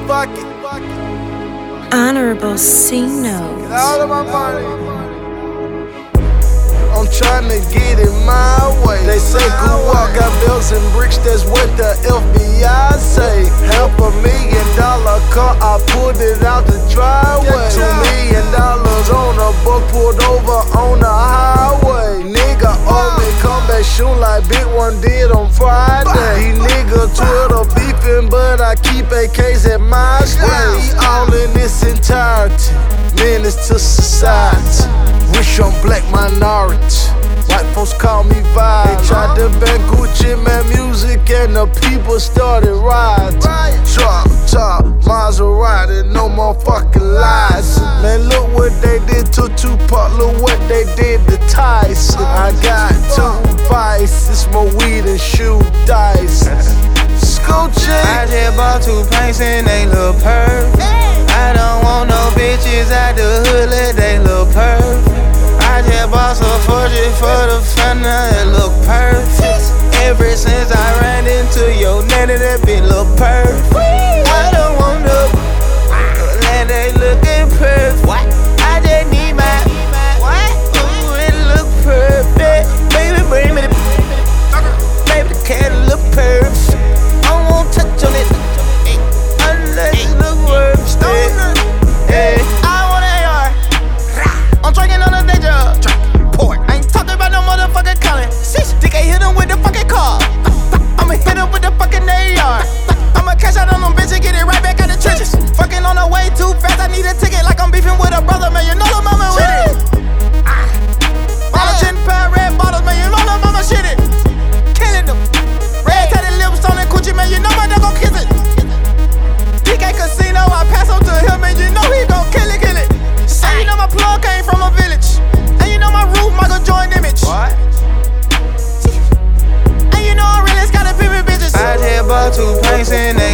Fuck it. Honorable C notes. Get all of my money. I'm tryna get it my way. They say good walk got bills and bricks, that's what the FBI say. $500,000 car, I pulled it out the driveway. $2 million on a book, pulled over on the highway. Nigga owe me, come back soon like Big One did on Friday. These niggas Twitter beefing, but I keep AKs at my place. All in this entirety, menace to society. Rich on black minority. White folks call me vibe. They tried to ban Gucci Man music and the people started rioting. Drop top, Maserati, no more fucking lies. Man, look what they did to Tupac, look what they did to Tyson. I got 2 vices, more weed and shoe dice. Scoochie. I just bought 2 pints and they look perfect. I don't want no bitches out the hood, let they look perfect. I just bought some fortune for the fun, it look perfect. Ever since I ran into your nanny, that bitch look perfect. I don't want no, let they looking perfect. I just need my, ooh, it look perfect. Baby, bring me the, baby, the cat look perfect. I won't touch on it, unless it look worth it. Hey, I want AR. I'm drinking on a day job. Port. I ain't talking about no motherfucking Colin. Dick ain't hit him with the fucking car. I'ma hit him with the fucking AR. I'ma cash out on them bitch and get it right back out the trenches. Fucking on the way too fast. I need a ticket like I'm beefing with a brother, man. You know the mama with it. Bottle 10-pound red bottles, man. You know the mama shit it. Killing them. Red tatted lips on that coochie, man. You know my dog gon' kiss it. DK Casino, I pass on to him, and you know he gon' kill it, kill it. And you know my plug came from a village. And you know my roof, Michael Jordan image. What? And you know I really got a pimpin' bitches. I just bought 2 pints and